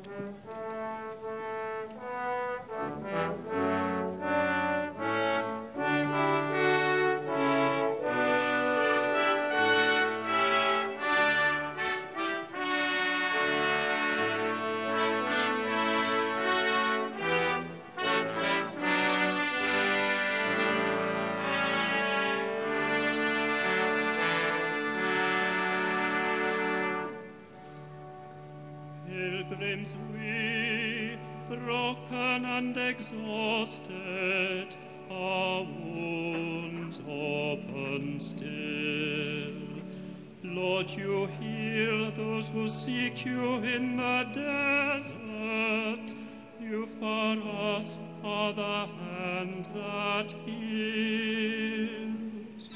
Pilgrims we, broken and exhausted, our wounds open still. Lord, you heal those who seek you in the desert. You for us are the hand that heals.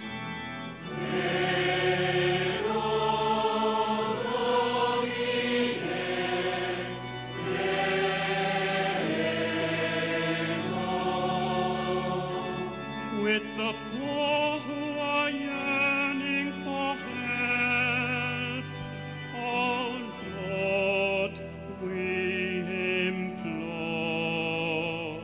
With the poor who are yearning for help, oh Lord, we implore.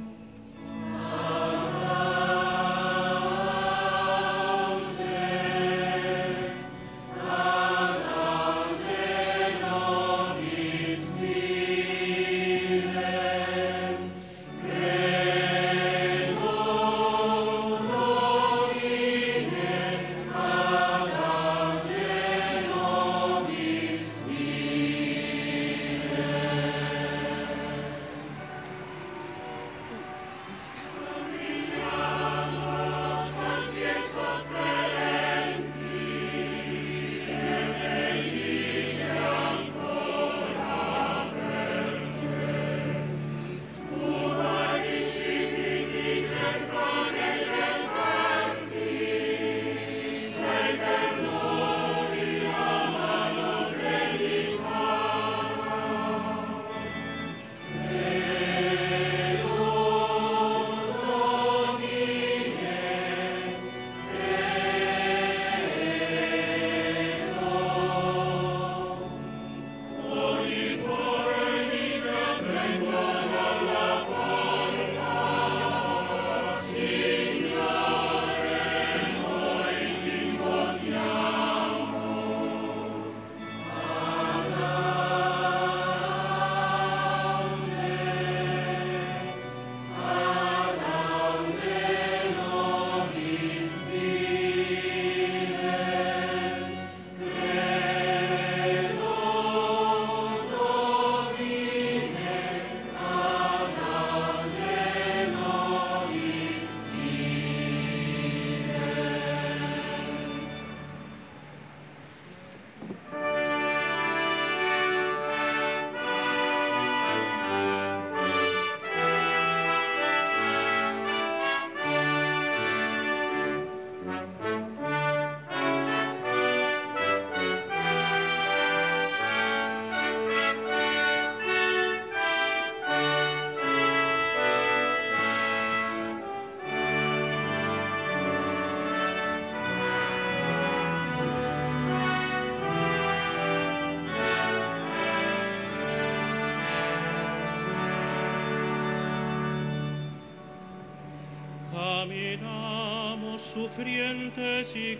Caminamos sufrientes y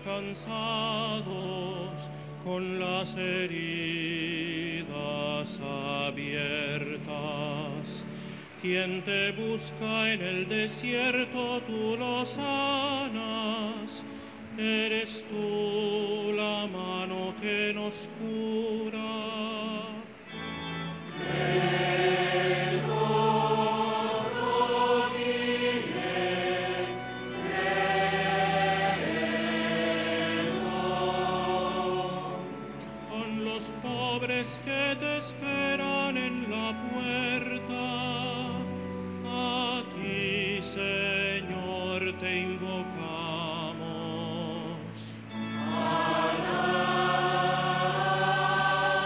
cansados, con las heridas abiertas. Quien te busca en el desierto, tú lo sanas. Eres tú la mano que nos cura. Que te esperan en la puerta, a ti, Señor, te invocamos.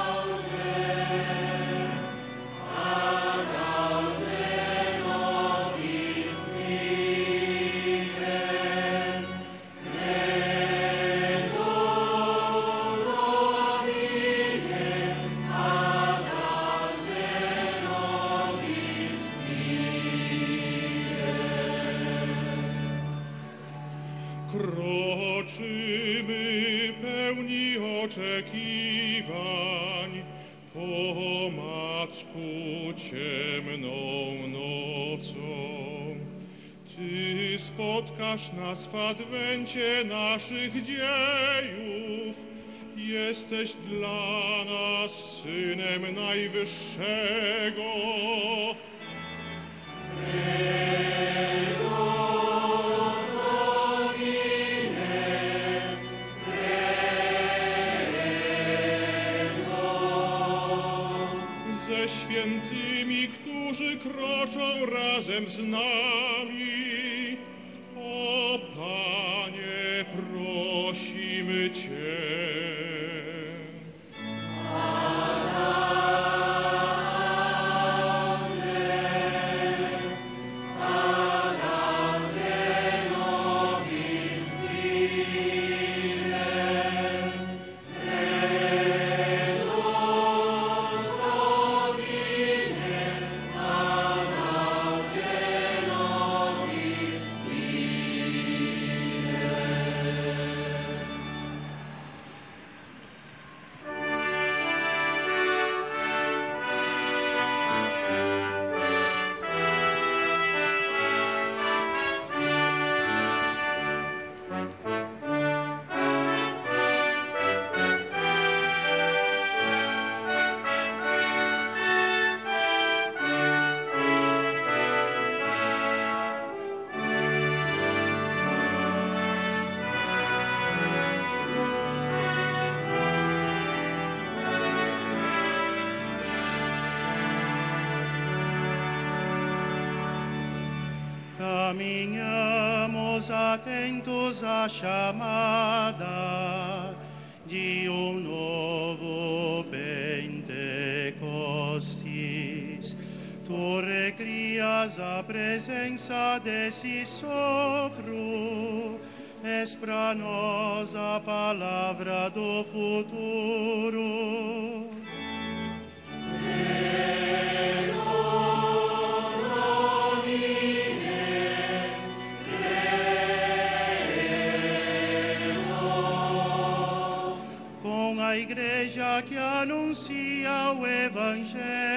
Paszku ciemną nocą. Ty spotkasz nas w adwencie naszych dziejów. Jesteś dla nas Synem Najwyższego. Ze świętymi, którzy kroczą razem z nami, o Panie, prosimy Cię. Caminhamos atentos à chamada de novo Pentecostes. Tu recrias a presença desse sopro, és para nós a palavra do futuro. A igreja que anuncia o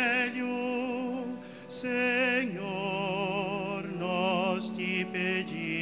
Evangelho, Senhor, nós te pedimos.